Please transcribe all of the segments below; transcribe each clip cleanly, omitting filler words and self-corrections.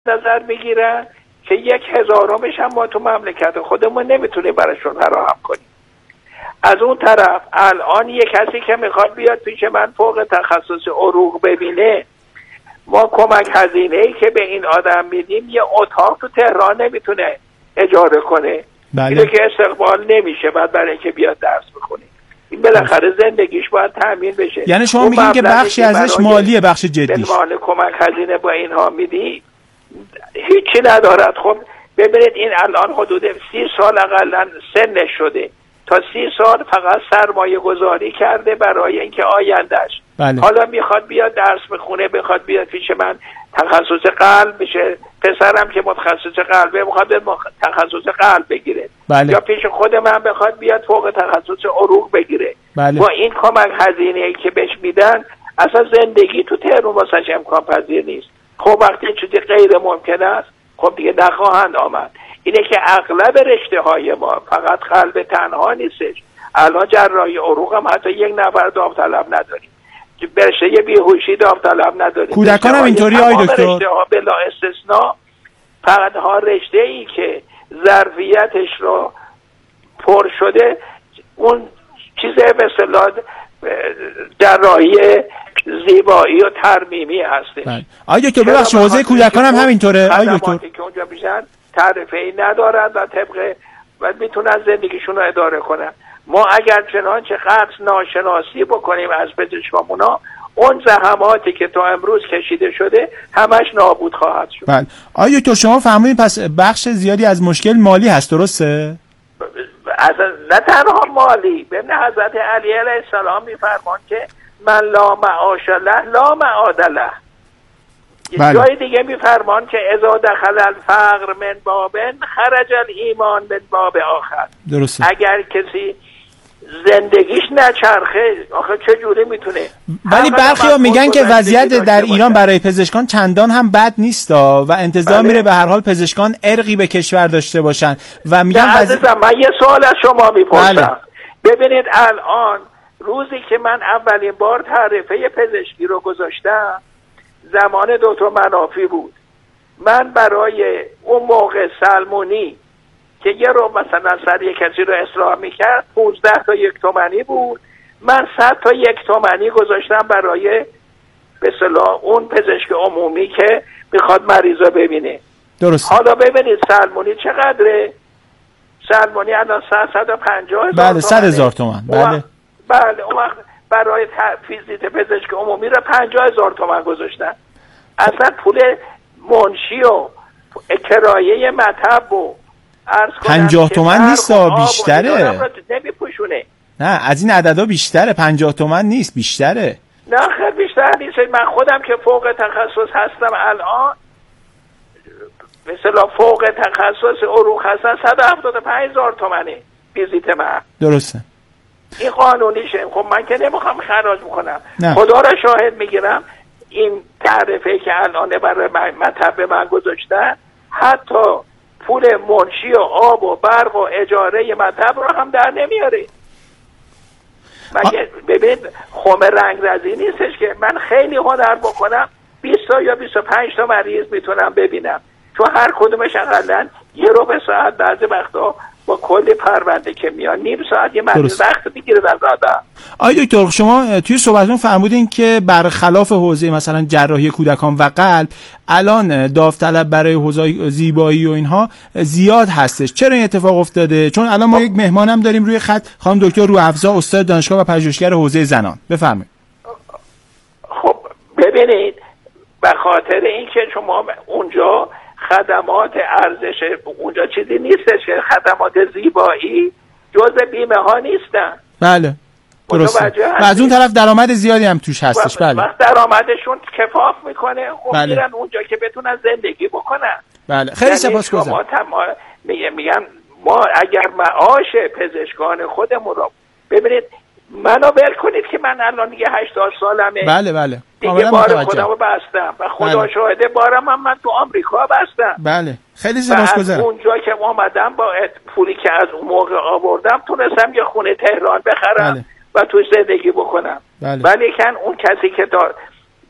نظر بگیرن که 1/1000 هم ما تو مملکت خودمون نمیتونیم براشون فراهم کنیم. از اون طرف الان یک کسی که میخواد بیاد پیش من فوق تخصص عروق ببینه، ما کمک هزینه‌ای که به این آدم میدیم یه اتاق تو تهران نمیتونه اجاره کنه. اینه که استقبال نمیشه بعد برای اینکه بیاد درس بخونه. این بالاخره زندگیش باید تامین بشه. یعنی شما میگین که بخشی ازش مالیه، بخش جدیش به عنوان کمک هزینه با اینها میدی هیچی ندارد. خب ببینید این الان حدود 30 سال اقلا سنش شده، تا 30 سال فقط سرمایه گذاری کرده برای اینکه آیندهش. حالا میخواد بیاد درس بخونه، بخواد بیاد پیش من تخصص قلب بشه، پسرم که متخصص قلبه میخواد تخصص قلب بگیره. یا پیش خود من بخواد بیاد فوق تخصص عروق بگیره. با این کمک هزینه‌ای که بهش میدن اصلا زندگی تو تهران واسش امکان پذیر نیست. خب وقتی چیزی غیر ممکن است خب دیگه نخواهند آمد. اینه که اغلب رشته های ما فقط قلب تنها نیستش. الان جراحی عروق هم حتی 1 نفر داوطلب نداریم، رشته بیهوشی داوطلب نداریم. کودکان هم اینطوری آقای دکتر؟ رشته ها بلا استثناء فقط ها رشته ای که ظرفیتش رو پر شده اون چیز به اصطلاح جراحی زیبایی و ترمیمی هسته. آقای دکتر ببخشید حوزه کودکان هم همینطوره آقای دکتر؟ که اونجا میشن تعرفه‌ای ندارن و طبق و میتونن زندگیشون رو اداره کنن. ما اگر چنانچه قطع ناشناسی بکنیم از پزشکامونا، اون زحماتی که تا امروز کشیده شده همش نابود خواهد شد. بله. آیا دکتر شما فهمیدین پس بخش زیادی از مشکل مالی هست، درسته؟ نه تنها مالی. ببین حضرت علی علیه السلام میفرمان که من لا معاش له لا معاد له. جای دیگه میفرمان که اذا دخل الفقر من بابن خرج الایمان من باب آخر. درسته. اگر کسی زندگیش نچرخه آخه چه جوری میتونه؟ ولی برخی‌ها میگن که وضعیت در ایران برای پزشکان چندان هم بد نیست و انتظار میره به هر حال پزشکان ارقی به کشور داشته باشن و میگن من یه سوال از شما میپرسم. ببینید الان روزی که من اولین بار تعرفه پزشکی رو گذاشتم زمان دکتر منافی بود. من برای اون موقع سلمونی که یه رو مثلا سر یک کسی رو اصلاح میکرد 15 تا 1 تومانی بود، من 100 تا 1 تومانی گذاشتم برای به اصطلاح اون پزشک عمومی که میخواد مریضا ببینه. درست. حالا ببینید سلمونی چقدره؟ سلمونی الان 150,000 بله 100,000 تومان. بله اون وقت برای ویزیت پزشک عمومی را 50,000 تومان گذاشتن. اصلا پول منشی و کرایه مطب و 50 تومن نیست بیشتره. نمیپوشونه. نه از این عددا بیشتره، 50 تومن نیست بیشتره. نه خیلی بیشتر نیست. من خودم که فوق تخصص هستم الان مثلا فوق تخصص عروق هستم 175,000 تومنه ویزیت من. درسته. این قانونیشه. خب من که نمیخوام خراج بکنم. خدا را شاهد میگیرم این تعرفه که الان برای مطب من گذاشتن حتی پول منشی و آب و برق و اجاره مطب رو هم در نمیاره. مگه ببین خم رنگ رزی نیستش که من خیلی هنر بکنم 20 تا یا 25 تا مریض میتونم ببینم، تو هر کدومش اقلن 1 ربع ساعت بعضی وقتا با کلی پرونده که میان نیم ساعت یه مریض وقت میگیره در دادن. آقای دکتر شما توی صحبتتون فرمودین که برخلاف حوزه مثلا جراحی کودکان و قلب الان داوطلب برای حوزه زیبایی و اینها زیاد هستش. چرا این اتفاق افتاده؟ چون الان ما یک مهمانم داریم روی خط، خانم دکتر روحافظا، استاد دانشگاه و پژوهشگر حوزه زنان. بفرمایید. خب ببینید به خاطر اینکه شما اونجا خدمات ارزش اونجا چیزی نیستش که خدمات زیبایی جزء بیمه ها نیستن. بله درسته. و از اون طرف درآمد زیادی هم توش هستش. بله وقت درآمدشون کفاف میکنه خب میرن اونجا که بتونن زندگی بکنن. بله خیلی سپاسگزارم. میگم ما اگر معاش پزشکان خودمون رو ببینید منو ول کنید که من الان دیگه 80 سالمه. بله دیگه بار خودمو بستم و خدا شاهده بارم من تو آمریکا بستم. بله خیلی سپاسگزارم. اونجا که اومدم با پولی که از اون موقع آوردم تونستم یه خونه تهران بخرم و توش زندگی بکنم. ولی کن اون کسی که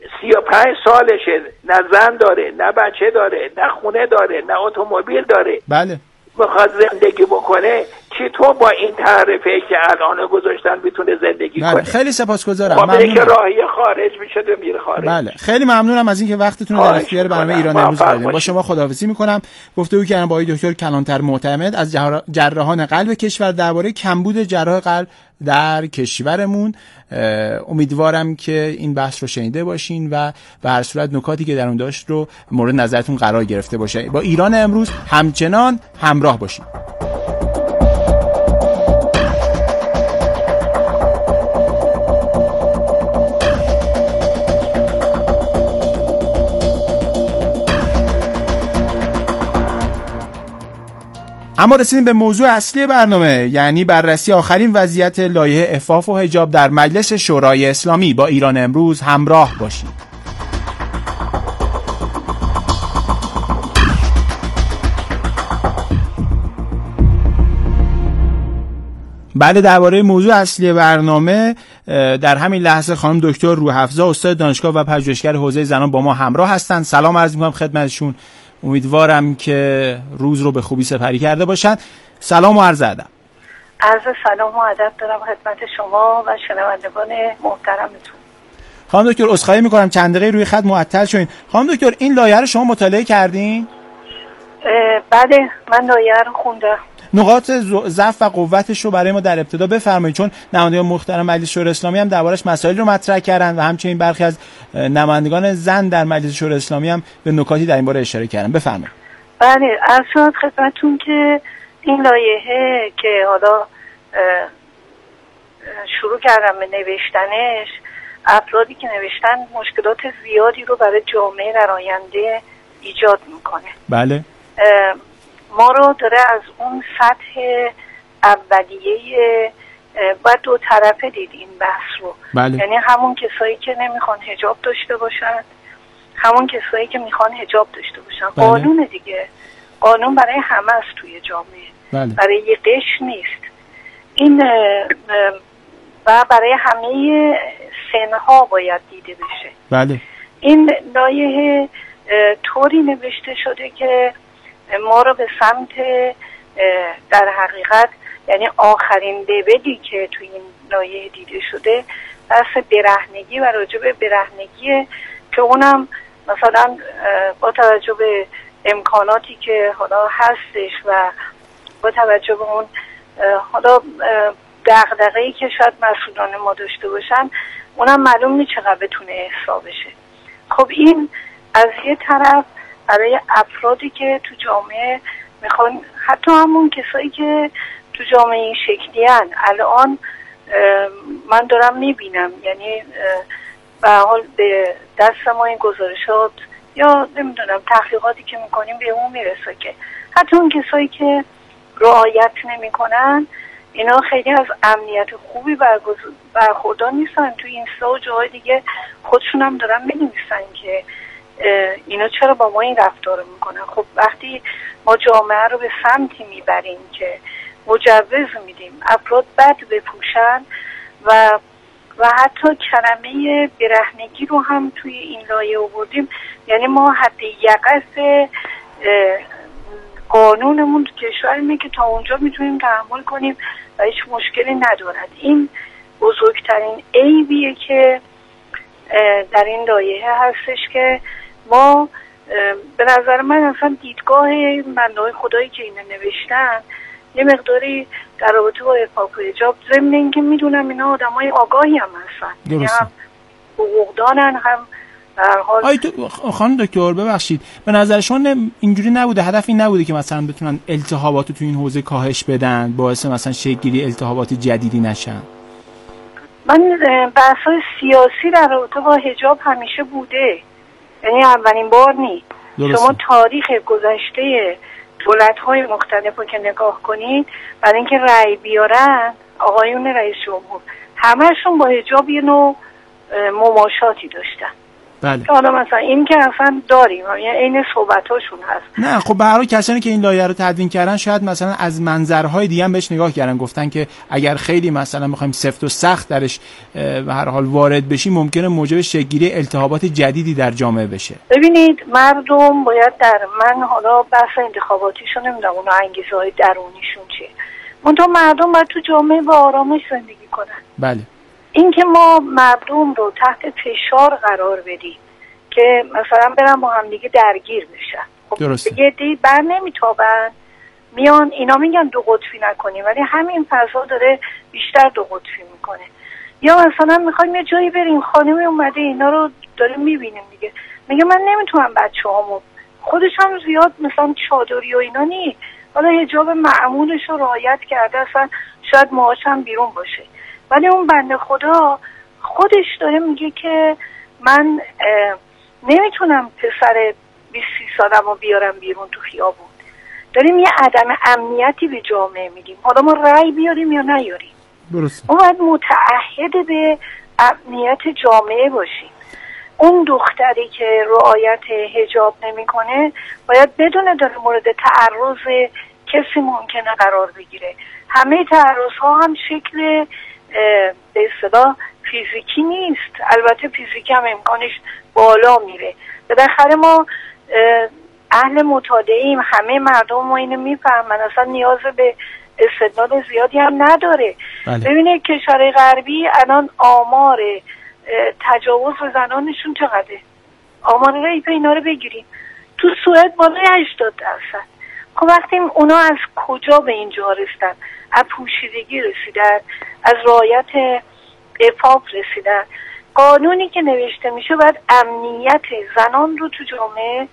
35 سالشه، نه زن داره، نه بچه داره، نه خونه داره، نه اتومبیل داره. بله. میخواد زندگی بکنه، چطور با این تعرفه که الان گذاشتن میتونه زندگی کنه؟ خیلی سپاسگزارم. ممنونم که راهی خارج میشه و میره خارج. بله، خیلی ممنونم از اینکه وقتتون رو در اختیار برنامه ایران امروز گذاشتید. با شما خداحافظی میکنم. گفتگو کردم با دکتر کلانتر معتمد از جراحان قلب کشور درباره کمبود جراح قلب در کشورمون. امیدوارم که این بحث رو شنیده باشین و به هر صورت نکاتی که در اون داشت رو مورد نظرتون قرار گرفته باشه. با ایران امروز همچنان همراه باشین. اما رسیدیم به موضوع اصلی برنامه، یعنی بررسی آخرین وضعیت لایحه عفاف و حجاب در مجلس شورای اسلامی. با ایران امروز همراه باشید. بله، درباره موضوع اصلی برنامه در همین لحظه خانم دکتر روح‌افزا استاد دانشگاه و پژوهشگر حوزه زنان با ما همراه هستند. سلام عرض می‌کنم خدمتشون. امیدوارم که روز رو به خوبی سپری کرده باشن. سلام و عرض ادب. عرض سلام و ادب دارم خدمت شما و شنوندگان محترمتون. خانم دکتر عذرخواهی می‌کنم چند دقیقه روی خط معطل شدین. خانم دکتر این لایحه رو شما مطالعه کردین؟ بله، من لایحه رو خوندم. نقاط ضعف و قوتش رو برای ما در ابتدا بفرمایید، چون نمایندگان محترم مجلس شورای اسلامی هم دربارش مسائل رو مطرح کردن و همچنین برخی از نمایندگان زن در مجلس شورای اسلامی هم به نکاتی در این باره اشاره کردن. بفرمایید. بله، عرض شد خدمتتون که این لایحه که حالا شروع کردم به نوشتنش، افرادی که نوشتن مشکلات زیادی رو برای جامعه در آینده ایجاد میکنه. بله. ما رو داره از اون سطح اولیه باید دو طرفه دید این بحث رو. بله. یعنی همون کسایی که نمیخوان حجاب داشته باشن، همون کسایی که میخوان حجاب داشته باشن. بله. قانون دیگه، قانون برای همه است توی جامعه. بله. برای یه قشر نیست این و برای همه سنها باید دیده بشه. بله. این لایحه طوری نوشته شده که ما رو به سمت در حقیقت، یعنی آخرین لولی که توی این لایحه دیده شده بحث برهنگی و راجع به برهنگی که اونم مثلا با توجه به امکاناتی که حالا هستش و با توجه به اون حالا دغدغه‌ای که شاید مسئولان ما داشته باشن، اونم معلوم نیست چقدر بتونه احصا بشه. خب این از یه طرف برای افرادی که تو جامعه میخوان، حتی همون کسایی که تو جامعه این شکلی هن. الان من دارم میبینم، یعنی به حال به دست ما این گزارشات یا نمیدونم تحقیقاتی که میکنیم به اون میرسه که حتی اون کسایی که رعایت نمیکنن اینا خیلی از امنیت خوبی برخوردار نیستن. تو اینستا و جاهای دیگه خودشون هم دارن بنویسن که اینا چرا با ما این رفتار رو میکنن. خب وقتی ما جامعه رو به سمتی میبریم که مجوز میدیم افراد بد بپوشن و حتی کلمه برهنگی رو هم توی این لایحه آوردیم، یعنی ما حد یقص قانونمون تو کشور اینه که تا اونجا میتونیم تحمل کنیم و هیچ مشکلی ندارد. این بزرگترین عیبیه که در این لایحه هستش که ما به نظر من اصلا دیدگاه بنده‌های خدایی که اینو نوشتن یه مقداری در رابطه با عفاف و حجاب، ضمن اینکه میدونم اینا آدمای آگاهی هم هستن، یعنی هم حقوقدانن هم در حال. خانم دکتر ببخشید، به نظر شما اینجوری نبوده؟ هدف این نبوده که مثلا بتونن التهابات تو این حوزه کاهش بدن، باعث مثلا شکل‌گیری التهابات جدیدی نشن؟ من بحث‌های سیاسی در رابطه با حجاب همیشه بوده، یعنی اولین بار نیست. شما تاریخ گذشته دولت‌های مختلف رو که نگاه کنید، برای اینکه رأی بیارن آقایون رئیس جمهور همه‌شون با حجاب یه نوع مماشاتی داشتن. بله. حالا مثلا این که اصلا داریم، یعنی این صحبتاشون هست. نه خب به هر حال کسانی که این لایحه رو تدوین کردن شاید مثلا از منظرهای دیگه هم بهش نگاه کردن، گفتن که اگر خیلی مثلا می‌خوایم سفت و سخت درش به هر حال وارد بشیم ممکنه موجب شکل‌گیری التهابات جدیدی در جامعه بشه. ببینید مردم باید من حالا بحث انتخاباتیشون نمیدونم اونا انگیزه‌های درونیشون چیه، منتها مردم باید تو جامعه با آرامش زندگی کنن. بله. این که ما مردم رو تحت فشار قرار بدیم که مثلا برن با هم دیگه درگیر بشن، خب درسته. یه دی بر نمیتابن، میان اینا میگن دو قطبی نکنیم، ولی همین فضا داره بیشتر دو قطبی میکنه. یا مثلا میخوایم یه جایی بریم، خانمی اومده اینا رو داره میبینیم دیگه، میگه من نمیتونم بچه‌هامو، خودش هم زیاد مثلا چادری و اینا نیست، حالا حجاب معمولش رو رعایت کرده، اصلا شاید موهاش هم بیرون باشه، ولی اون بنده خدا خودش داره میگه که من نمیتونم پسر 20-30 سالم رو بیارم بیرون تو خیابون. داریم یه عدم امنیتی به جامعه میدیم، حالا ما رأی بیاریم یا نیاریم. درسته. ما باید متعهد به امنیت جامعه باشیم. اون دختری که رعایت حجاب نمیکنه باید بدونه داره مورد تعرض کسی ممکنه قرار بگیره. همه تعرض ها هم شکل به اصطلاح فیزیکی نیست، البته فیزیکی هم امکانش بالا میره. بالاخره ما اهل مطالعه‌ایم، همه مردم ما اینو میفهمن، اصلا نیاز به استدلال زیادی هم نداره. بله. ببینید کشورهای غربی الان آمار تجاوز به زنانشون چقدره؟ آمار ریپ اینا رو بگیریم، تو سوئد بالای 80%. خب وقتی اونا از کجا به اینجا رسیدن؟ از پوشیدگی رسیدن، از رعایت عفاف رسیدن. قانونی که نوشته میشه باید امنیت زنان رو تو جامعه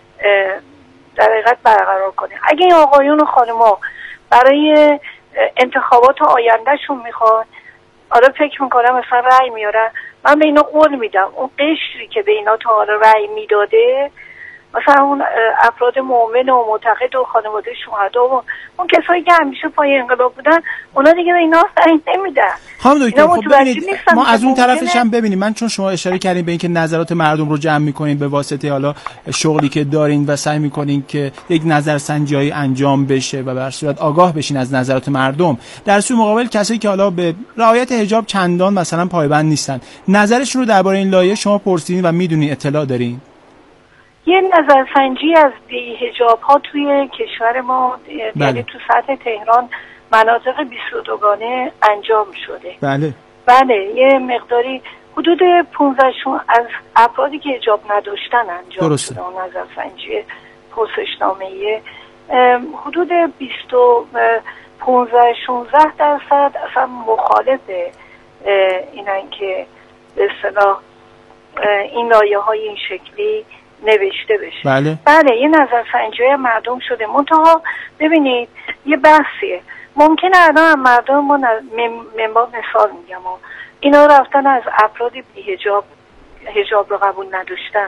در حقیقت برقرار کنه. اگه این آقایون و خانم‌ها برای انتخابات آیندهشون میخوان، آره فکر میکنم مثلا رأی میارن، من به اینا قول میدم اون قشری که به اینا تا حالا رأی میداده، مثلا اون افراد مؤمن و معتقد و خانواده شهدا و اون کسایی که همیشه پای انقلاب بودن، اونا دیگه به اینا رأی نمیدن. خانم دکتر خب ببینید ما از اون طرفش هم ببینیم، من چون شما اشاره کردین به اینکه نظرات مردم رو جمع میکنین به واسطه حالا شغلی که دارین و سعی میکنین که یک نظرسنجی انجام بشه و به هر صورت آگاه بشین از نظرات مردم، در سوی مقابل کسایی که حالا به رعایت حجاب چندان مثلا پایبند نیستن، نظرشون رو درباره این لایحه شما پرسیدین و میدونین، اطلاع دارین؟ یه نظرسنجی از بی‌حجاب ها توی کشور ما یعنی تو سطح تهران مناطق 22گانه انجام شده. بله یه مقداری حدود 15 از افرادی که حجاب نداشتن انجام شده اون نظرسنجی پرسشنامه‌ای، حدود 15-16% اصلا مخالف اینن که به اصطلاح این لایحه‌های این شکلی نوشته بشه. بله یه نظرسنجی مردم شده. منتها ببینید یه بحثیه، ممکنه الان مردم ما منبع مثال میگم اینا رفتن از افرادی حجاب رو قبول نداشتن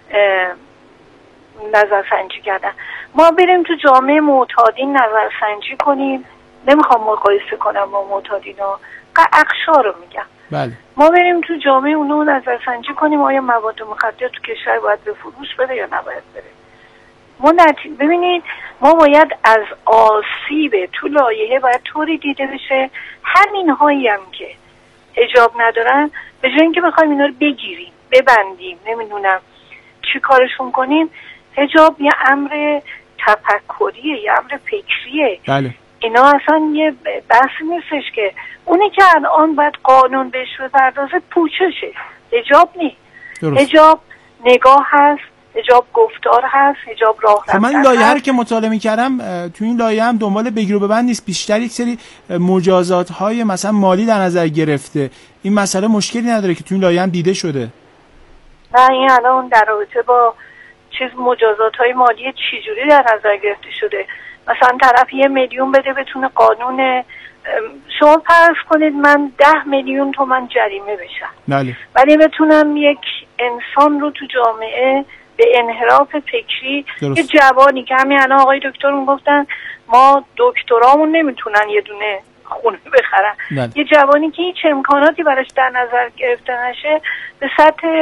نظرسنجی کردن، ما بریم تو جامعه معتادین نظرسنجی کنیم، نمیخوام مقایسه کنم با معتادینا، اقشار رو میگم. بله. ما بریم تو جامعه اونو نظرسنجی کنیم آیا مواد مخدر تو کشور باید به فروش بره یا نباید بره. ببینید ما باید از آسیب تو لایحه باید طوری دیده بشه همین هایی هم که حجاب ندارن، به جای اینکه بخوایم اینا رو بگیریم ببندیم نمیدونم چی کارشون کنیم، حجاب یه امر تفکریه، یه امر فکریه. بله. اینا اصلا یه بحث نیستش که اونی که الان باید قانون بهش بپردازه پوچشه، حجاب نیست. حجاب نگاه هست، حجاب گفتار هست، حجاب راه رفتن. من لایحه رو که مطالعه می‌کردم تو این لایحه هم دنبال بگیر و ببند نیست، بیشتر یک سری مجازات‌های مثلا مالی در نظر گرفته. این مسئله مشکلی نداره که تو این لایحه هم دیده شده؟ نه این الان در رابطه با مجازات‌های مالی چجوری در نظر گرفته شده؟ مثلا طرف 1 میلیون بده بتونه قانون، شما فرض کنید من 10 میلیون تومان جریمه بشم. بله. ولی بتونم یک انسان رو تو جامعه به انحراف فکری، یه جوانی که همین الان آقای دکتر گفتن ما دکترامون نمیتونن یه دونه خونه بخرن. بله. یه جوانی که هیچ امکاناتی براش در نظر گرفته نشه به سطح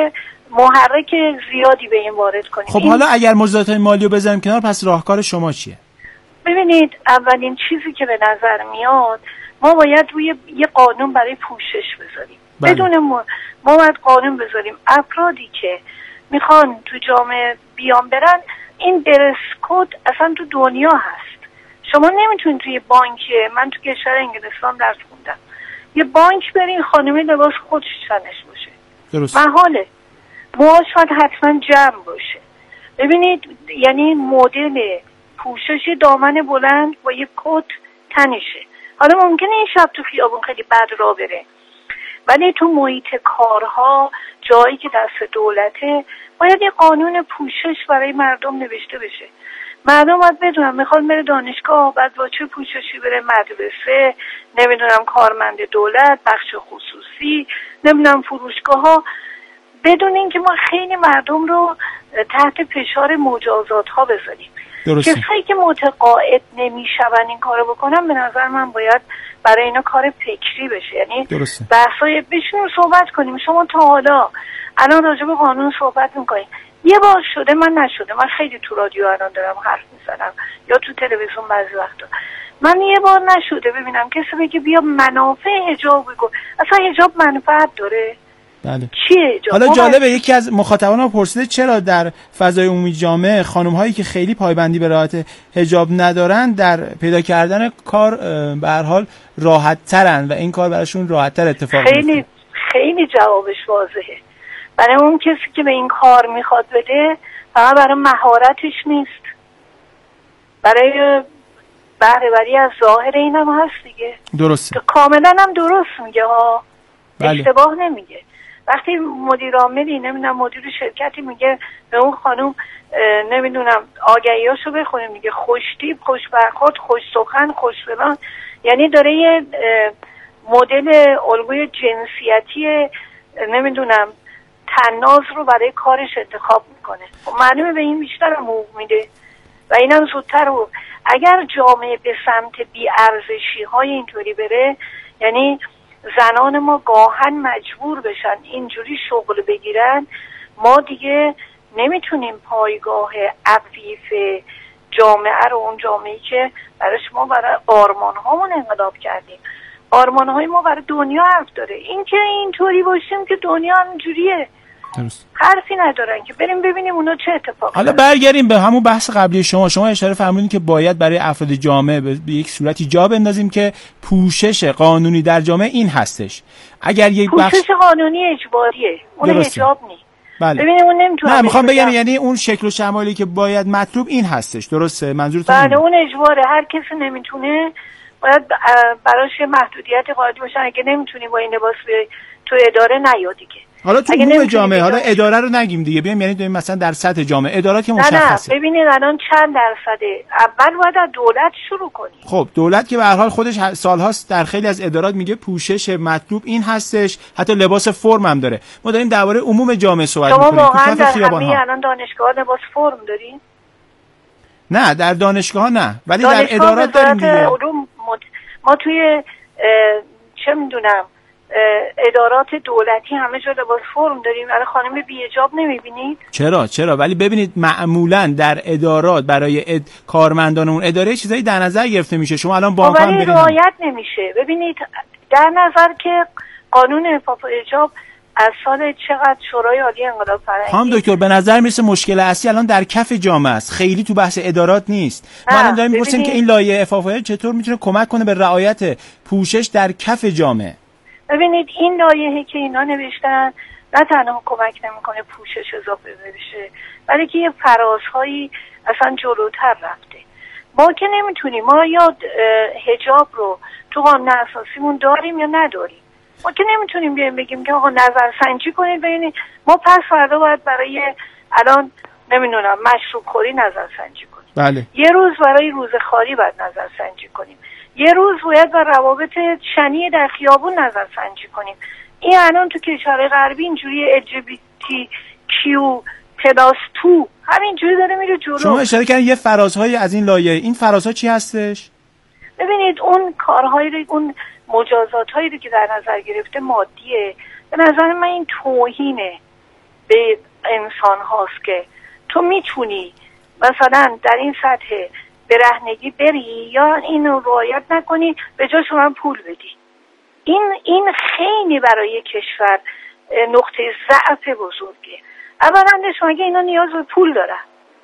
محرک زیادی به این وارد کنیم. خب حالا اگر مجازات مالی رو بذاریم کنار، پس راهکار شما چیه؟ ببینید، اولین چیزی که به نظر میاد، ما باید روی یه قانون برای پوشش بذاریم. بدون ما باید قانون بذاریم افرادی که میخوان تو جامعه بیان برن، این درس کد اصلا تو دنیا هست. شما نمیتونید توی بانک، من تو کشور انگلستان درس خوندم، یه بانک برین خانمی لباس خودش تنش باشه، درست. محاله. موهاش باید حتما جمع باشه. ببینید، یعنی مدل پوشش دامن بلند با یه کت تنشه. حالا ممکنه این شب تو خیابون خیلی بد را بره، ولی تو محیط کارها، جایی که دست دولته، باید یه قانون پوشش برای مردم نوشته بشه. مردم باید بدونن میخواد بره دانشگاه، بعد با چه پوششی بره مدرسه، نمیدونم کارمند دولت، بخش خصوصی، نمیدونم فروشگاه ها، بدون اینکه ما خیلی مردم رو تحت فشار مجازات ها بذاریم. کسایی که متقاعد نمیشون این کارو بکنن، به نظر من باید برای اینا کار فکری بشه. یعنی بحثای بشینیم صحبت کنیم. شما تا حالا الان راجع به قانون صحبت میکنیم، یه بار شده؟ من نشده. من خیلی تو رادیو الان دارم حرف میزنم یا تو تلویزیون بعضی وقتا، من یه بار نشده ببینم کسی بگه بیا منافع حجاب بگو. اصلا حجاب منفعت داره؟ بله. چیه حجاب؟ حالا جالبه، یکی از مخاطبان ما پرسیده چرا در فضای عمومی جامعه خانم هایی که خیلی پایبندی به رعایت حجاب ندارن در پیدا کردن کار به هر حال راحت ترن و این کار براشون راحت تر اتفاق میفته. خیلی جوابش واضحه. برای اون کسی که به این کار میخواد بده، فقط برای مهارتش نیست، برای بهره‌وری از ظاهر اینم هست دیگه. درسته. کاملا هم درست میگه ها. بله. اشتباه نمیگه. وقتی مدیر عاملی، نمیدونم مدیر شرکتی میگه به اون خانم نمیدونم آگهیاشو بخونیم دیگه، خوش تیپ، خوش برخورد، خوش سخن، خوش فلان، یعنی داره یه مدل الگوی جنسیتی نمیدونم تناز رو برای کارش انتخاب میکنه. معلومه به این بیشتر حقوق میده و اینم زودتر رو. اگر جامعه به سمت بی‌ارزشی های اینطوری بره، یعنی زنان ما گاهن مجبور بشن اینجوری شغل بگیرن، ما دیگه نمیتونیم پایگاه عفیف جامعه رو، اون جامعه‌ای که براش ما برای آرمان‌هامون انقلاب کردیم، آرمان‌های ما برای دنیا حرف داره. این که اینطوری باشیم که دنیا همینجوریه، حرفی ندارن که بریم ببینیم اونا چه اتفاقی. حالا برگردیم به همون بحث قبلی شما اشاره فرمودین که باید برای افراد جامعه به یک صورتی جا بندازیم که پوشش قانونی در جامعه این هستش. اگر یک پوشش قانونی اجباریه، اون حجاب نیست. بله. ببینیم اون نمیتونه. نه میخوام بگم یعنی اون شکل و شمایلی که باید مطلوب این هستش. درسته منظورتون؟ بله اون اجباره. هر کسی نمیتونه باید براش محدودیت قائل باشن. اگه نمیتونی با این لباس تو اداره نیا دیگه. حالا تو عموم جامعه، حالا اداره رو نگیم دیگه، بیایم یعنی مثلا در سطح جامعه ادارات که مشخصه. نه ببینید الان چند درصده. اول باید از دولت شروع کنیم. خب دولت که به هر حال خودش سالهاست در خیلی از ادارات میگه پوشش مطلوب این هستش، حتی لباس فرم هم داره. ما داریم درباره عموم جامعه صحبت می‌کنیم. شما واقعا در همه الان دانشگاه لباس فرم دارین؟ نه در دانشگاه نه، ولی در ادارات داریم دیگه. ما توی چه میدونم ادارات دولتی همه جا لباس فرم داریم. الان خانم بی حجاب نمیبینید؟ چرا ولی ببینید معمولا در ادارات برای کارمندان اون اداره چیزایی در نظر گرفته میشه. شما الان بانک هم برید رعایت نمیشه. ببینید در نظر که قانون عفاف و حجاب از سال چقدر شورای عالی انقلاب فرهنگی. خانم دکتر به نظر میرسه مشکل اصلی الان در کف جامعه است، خیلی تو بحث ادارات نیست. ما الان داریم می‌پرسیم که این لایحه عفاف و حجاب چطور میتونه کمک کنه به رعایت پوشش در کف جامعه. ببینید این لایحه‌ای که اینا نوشتن نه تنها کمک نمیکنه پوشش اضافه بشه، ولی که یه فرازهایی اصلا جلوتر رفته. ما که نمیتونیم، ما یا حجاب رو تو قانون اساسیمون داریم یا نداریم. ما که نمیتونیم بیایم بگیم که آقا نظرسنجی کنید ببینید. ما پس فردا باید برای الان نمیدونم مشروب خوری نظرسنجی کنیم. بله. یه روز برای روزخواری باید نظرسنجی کنیم. یه روز باید بر روابط شنی در خیابون نظرسنجی کنیم. این الان تو کشورهای غربی اینجوری LGBTQ+2 همینجوری داره میره جلو. شما اشاره کردین یه فرازهای از این لایحه، این فرازها چی هستش؟ ببینید اون کارهایی رو، اون مجازات هایی رو که در نظر گرفته مادیه. به نظر من این توهینه. به انسان هاست که تو میتونی مثلا در این سطح برهنگی بری یا اینو رعایت نکنی به جاش من پول بدی. این خیلی برای کشور نقطه ضعف بزرگه. اولا شما اگه اینا نیاز به پول دارن،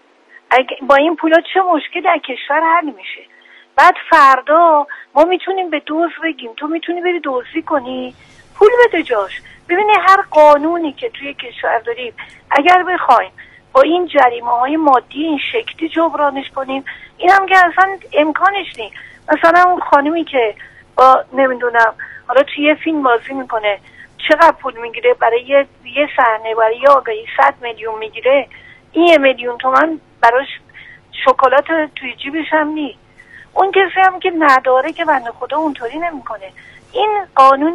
با این پولا چه مشکلی در کشور حل میشه؟ بعد فردا ما میتونیم به دزد بگیم تو میتونی بری دزدی کنی، پول بده جاش. ببینید هر قانونی که توی کشور داریم اگر بخوایم با این جریمه های مادی این شکلی جبرانش کنیم، این هم که اصلا امکانش نیست. مثلا اون خانمی که با نمیدونم حالا توی یه فیلم بازی میکنه چقدر پول میگیره برای یه صحنه، برای یه آگهی 100 میلیون میگیره، این 1 میلیون تومان براش شکلات توی جیبش هم نیست. اون کسی هم که نداره که بنده خدا اونطوری نمیکنه. این قانون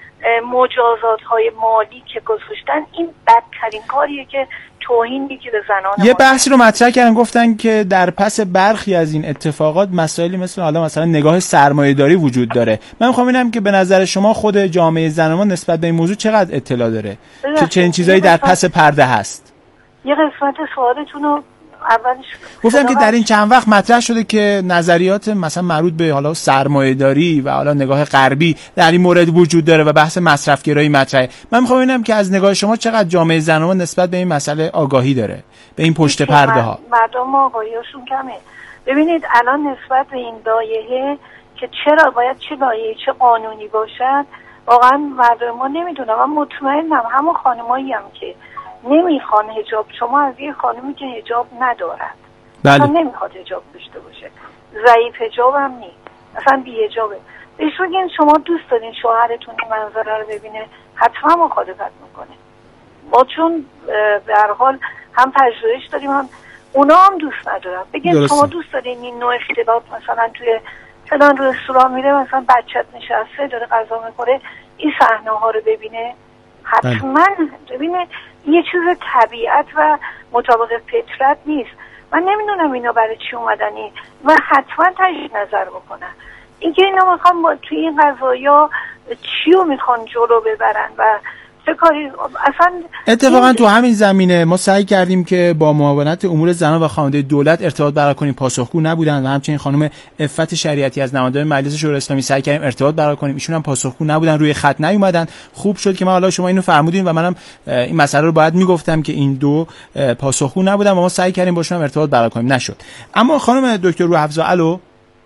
مجازات های مالی که گذاشتن این بدترین کاریه که توهینی که به زنان یه بحثی رو مطرح کردن، گفتن که در پس برخی از این اتفاقات مسائلی مثل حالا مثلا نگاه سرمایه‌داری وجود داره. من می‌خوام ببینم که به نظر شما خود جامعه زن ما نسبت به این موضوع چقدر اطلاع داره که چنین چیزایی در پس پرده هست؟ یه قسمت سوالتون رو اولش گفتم که در این چند وقت مطرح شده که نظریات مثلا مربوط به حالا سرمایه‌داری و حالا نگاه غربی در این مورد وجود داره و بحث مصرف‌گرایی مطرحه. من می‌خوام ببینم که از نگاه شما چقدر جامعه زن ما نسبت به این مسئله آگاهی داره، به این پشت پرده ها. مردم آگاهیشون کمه. ببینید الان نسبت به این لایحه که چرا باید چه لایحه چه قانونی باشد، واقعا مردم ما نمیدونن. من مطمئنم همون خانمایی هم که نمیخوان حجاب، شما از یه خانمی که حجاب ندارد بله. اصلا نمیخواد حجاب داشته باشه، ضعیف حجاب هم نیست، اصلا بی حجابه، بهش بگین شما دوست دارین شوهرتون این منظره رو ببینه، حتما مخالفت میکنه. ما چون به هر حال هم پژوهش داریم هم اونا هم دوست ندارن. بگین شما دوست دارین این نوع اختلاط مثلا توی فلان رستوران میره مثلا بچت نشسته داره غذا میخوره این صحنه ها رو ببینه؟ حتما. ببینه یه چیز طبیعت و مطابق فطرت نیست. من نمیدونم اینا برای چی اومدنی و حتما تجدید نظر بکنن. اینکه اینا میخوان توی این قضایا چی رو میخوان جلو ببرن و چه کاری اصلا. اتفاقا تو همین زمینه ما سعی کردیم که با معاونت امور زنان و خانواده دولت ارتباط برقرار کنیم، پاسخگو نبودن و همچنین خانم عفت شریعتی از نمایندگان مجلس شورای اسلامی سعی کردیم ارتباط برقرار کنیم، ایشون هم پاسخگو نبودن، روی خط نیومدن. خوب شد که ما حالا شما اینو فرمودین و منم این مسئله رو باید میگفتم که این دو پاسخگو نبودن و ما سعی کردیم باشون ارتباط برقرار کنیم، نشد. اما خانم دکتر روحافظا الو.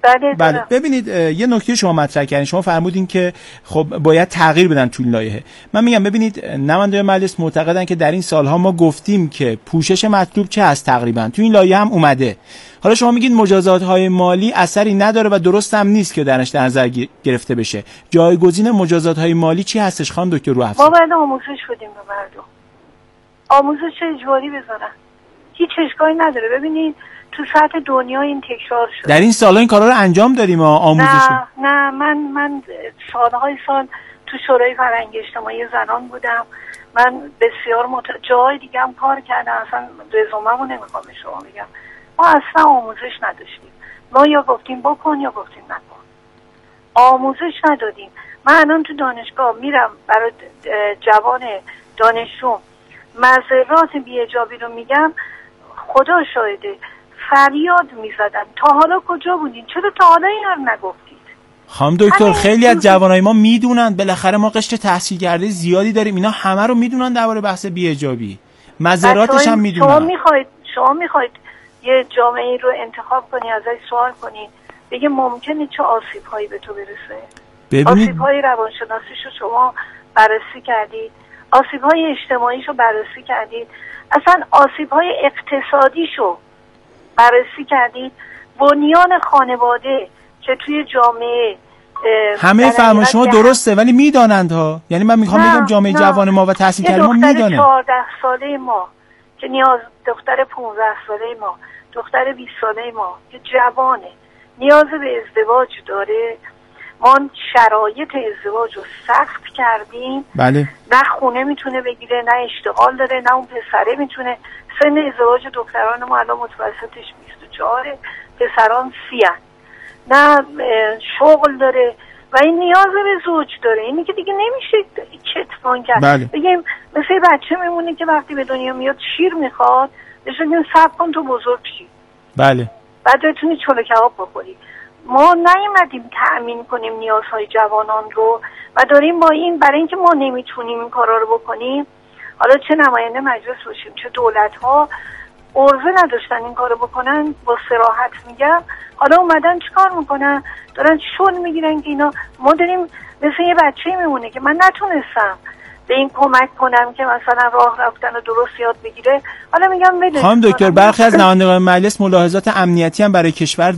بله ببینید یه نکته شما مطرح کردین، شما فرمودین که خب باید تغییر بدن تو لایحه. من میگم ببینید نمایندگان مجلس معتقدن که در این سالها ما گفتیم که پوشش مطلوب چه هست، تقریبا تو این لایحه هم اومده. حالا شما میگید مجازات های مالی اثری نداره و درست هم نیست که درش در نظر گرفته بشه. جایگزین مجازات های مالی چی هستش خانم دکتر روحافظا؟ ما باید آموزش بدیم به مردم، آموزش اجباری بذارن، هیچ اشکالی نداره. ببینید تو سطح دنیا این تکرار شد. در این سالا این کارا رو انجام دادیم آموزش. نه من سالهای سال تو شورای فرهنگی اجتماعی زنان بودم. من بسیار جای دیگه هم کار کردم، اصلا رزومه‌مو نمیخوام به شما بگم. ما اصلا آموزش نداشتیم. ما یا گفتیم بکن یا گفتیم نکن. آموزش ندادیم. من الان تو دانشگاه میرم برای جوان دانشجو معذرات بی‌حجابی رو میگم، خدا شاهده فریاد میزدن تا حالا کجا بودین؟ چرا تا حالا اینا رو نگفتید؟ خانم دکتر خیلی از جوانای ما میدونن، بالاخره ما قشر تحصیل کرده زیادی داریم، اینا همه رو میدونن درباره بحث بی‌حجابی، معذراتش هم میدونن. شما میخواید یه جامعه رو انتخاب کنی، ازش سوال کنی بگه ممکنه چه آسیب‌هایی به تو برسه؟ ببینید آسیب‌های روانشناسیشو شما بررسی کردید، آسیب‌های اجتماعیشو بررسی کردید، اصلا آسیب‌های اقتصادیشو بررسی کردید، بنیان خانواده که توی جامعه همه فرمان شما درسته ولی میدانند ها. یعنی من میخوام بگم جامعه جوان ما و تحصیل کرده ما میدانه. دختر 14 ساله ما که دختر 15 ساله ما، دختر 20 ساله ما که جوانه نیاز به ازدواج داره، ما شرایط ازدواج رو سخت کردیم. بله. نه خونه میتونه بگیره، نه اشتغال داره، نه اون پسره میتونه. سن ازدواج دختران ما الان متوسطش 24، پسران 30. نه شغل داره، و این نیاز به زوج داره. اینی که دیگه نمیشه کتمان کرد. بله. بگیم مثل بچه میمونه که وقتی به دنیا میاد شیر میخواد، بهش بگیم صبر کن تو بزرگ شی. بله. بعد بتونی چلو کباب بخوری. ما نیومدیم تأمین کنیم نیازهای جوانان رو و داریم با این برای اینکه ما نمیتونیم این کارا رو بکنیم، حالا چه نماینده مجلس باشیم چه دولت‌ها عرضه نداشتن این کارو بکنن، با صراحت میگم، حالا اومدن چیکار میکنن؟ دارن شل میگیرن که اینا ما داریم مثل یه بچه میمونه که من نتونستم به این کمک کنم که مثلا راه رفتن رو درست یاد بگیره، حالا میگم بده. خانم دکتر برخی از نمایندگان مجلس ملاحظات امنیتی هم برای کشور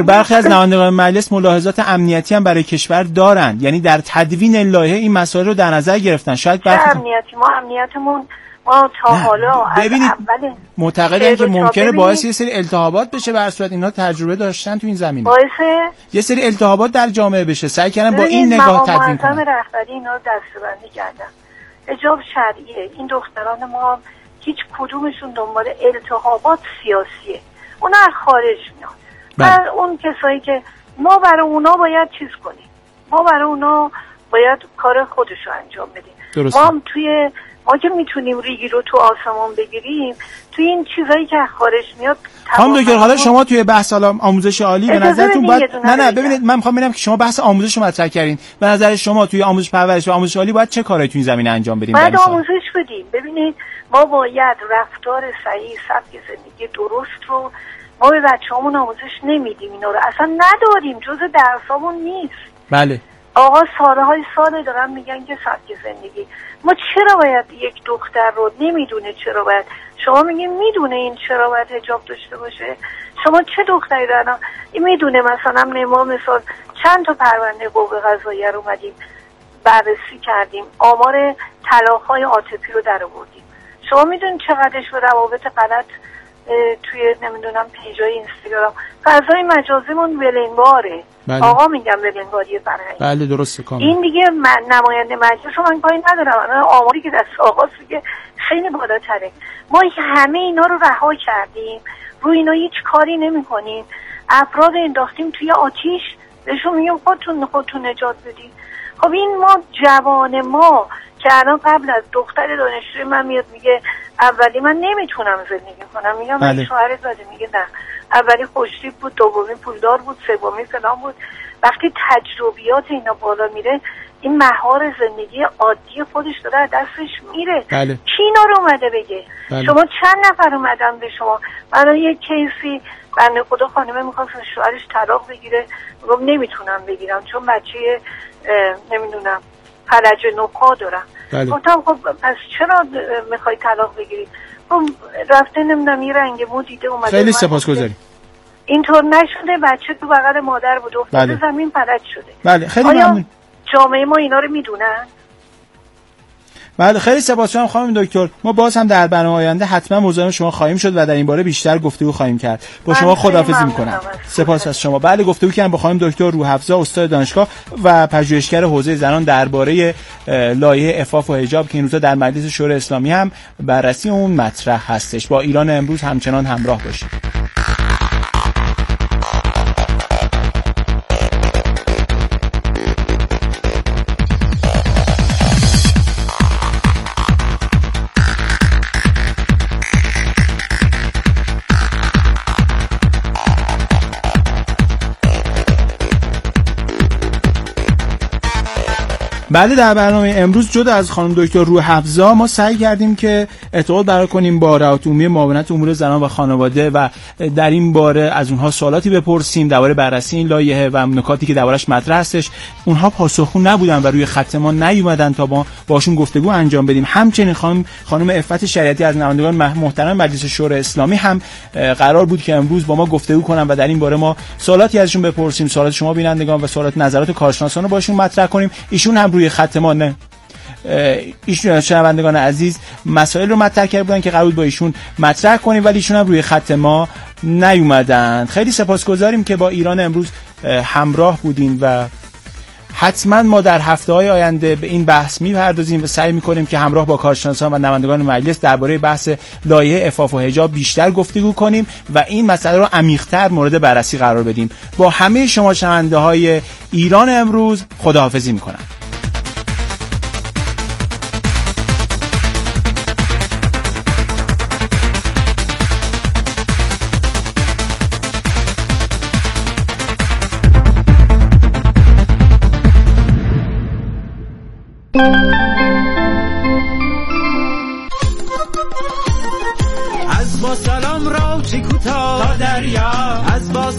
برای کشور دارند، یعنی در تدوین لایحه این مسائل رو در نظر گرفتن. شاید امنیتی ما امنیتمون ما تا حالا ببینید معتقدن که ممکنه باعث یه سری التهابات بشه، به هر صورت اینا تجربه داشتن تو این زمینه، باعث یه سری التهابات در جامعه بشه، سعی کردن با این نگاه تدوین کنن. مقام رهبری اینا رو دسته‌بندی کردن. حجاب شرعیه. این دختران ما هیچ کدومشون دنبال التهابات سیاسیه، اونا از خارج میاد. بر اون کسایی که ما برای اونا باید چیز کنیم، ما برای اونا باید کار خودشو انجام بدیم. درسته. ما که میتونیم ریگی رو تو آسمون بگیریم، توی این چیزایی که خارج میاد. خانم دکتر حالا شما توی بحث آموزش عالی به نظرتون باید نه ببینید من میخوام ببینم که شما بحث آموزش رو مطرح کردین، به نظر شما توی آموزش پرورش و آموزش عالی باید چه کارایی توی این زمینه انجام بدیم؟ باید آموزش بدیم. ببینید ما باید رفتار صحیح، سبک زندگی درست رو ما به بچه‌هامون آموزش نمیدیم، اینا رو اصلا نداریم، جزء درسامون نیست. بله. آقا سالهای سال دارن میگن که سبک زندگی. ما چرا باید یک دختر رو نمیدونه چرا باید، شما میگین میدونه این چرا باید حجاب داشته باشه؟ شما چه دختری دارن این میدونه؟ مثلا ما مثال چند تا پرونده قوه قضاییه رو اومدیم بررسی کردیم، آمار طلاق‌های عاطفی رو در آوردیم. شما میدونین چقدرش به روابط غلط توی نمیدونم پیجای اینستاگرام، فضای مجازیمون ولنگاره. بله. آقا میگم ولنگاری فرهنگی. بله درسته کاملا. این دیگه نماینده مجلس رو من کاری ندارم، آماری که دست آقاست دیگه خیلی بالاتره. ما همه اینا رو رها کردیم، روی اینا هیچ کاری نمی کنیم، افراد انداختیم توی آتیش، بهشون میگیم خودتون نجات بدید. خب این ما جوان ما که الان قبل از دختر دانشجوی من میاد میگه اولی من نمیتونم زندگی کنم، میگم من شوهرت بده، میگه نه اولی خوشتیپ بود، دومی پولدار بود، سومی فلان بود. وقتی تجربیات اینا بالا میره این مهار زندگی عادی خودش داره از دستش میره. بله. کی اینا رو اومده بگه؟ بله. شما چند نفر اومدن به شما؟ برای یک کیسی بنده خدا خانمه میخواست شوهرش طلاق بگیره، میگم نمیتونم بگیرم چون بچه نمیدونم فلج نخا دارم. گفتم خب پس چرا میخوای طلاق بگیری؟ خب رفته نمیدونم یه رنگ مو دیده اومده. خیلی سپاسگزاریم. اینطور نشده، بچه تو بغل مادر بود افتاده زمین فلج شده. بله خیلی ممنون. جامعه ما اینا رو میدونن؟ بله خیلی سپاسگزارم خانم دکتر. ما باز هم در برنامه آینده حتما مزاحم شما خواهیم شد و در این باره بیشتر گفتگو خواهیم کرد. با شما خداحافظی میکنم. سپاس از شما. بله گفتگو کردیم با خانم دکتر روح‌افزا استاد دانشگاه و پژوهشگر حوزه زنان درباره لایحه عفاف و حجاب که این روزا در مجلس شورای اسلامی هم بررسی اون مطرح هستش. با ایران امروز همچنان همراه باشید. بله در برنامه امروز جدا از خانم دکتر روح‌افزا ما سعی کردیم که ارتباط برقرار کنیم با رئاست عمومی معاونت امور زنان و خانواده و در این باره از اونها سوالاتی بپرسیم درباره بررسی این لایحه و نکاتی که دربارش مطرح هستش. اونها پاسخگو نبودن و روی خط ما نیومدن تا باشون گفتگو انجام بدیم. همچنین خانم عفت شریعتی از نمایندگان محترم مجلس شورای اسلامی هم قرار بود که امروز با ما گفتگو کنن و در این باره ما سوالاتی ازشون بپرسیم، سوالات شما بینندگان و سوالات نظرات کارشناسان رو باشون مطرح کنیم. ایشون هم روی خط ما نه ایشون شنوندگان عزیز مسائل رو مطرح کرده بودن که قرار بود با ایشون مطرح کنیم ولی ایشون هم روی خط ما نیومدن. خیلی سپاسگزاریم که با ایران امروز همراه بودین و حتما ما در هفته‌های آینده به این بحث می‌پردازیم و سعی می‌کنیم که همراه با کارشناسان و نمایندگان مجلس درباره بحث لایحه عفاف و حجاب بیشتر گفتگو کنیم و این مسئله رو عمیق‌تر مورد بررسی قرار بدیم. با همه شما شنونده‌های ایران امروز خداحافظی می‌کنم. از با سلام را چی کوتاه تا دریا، از با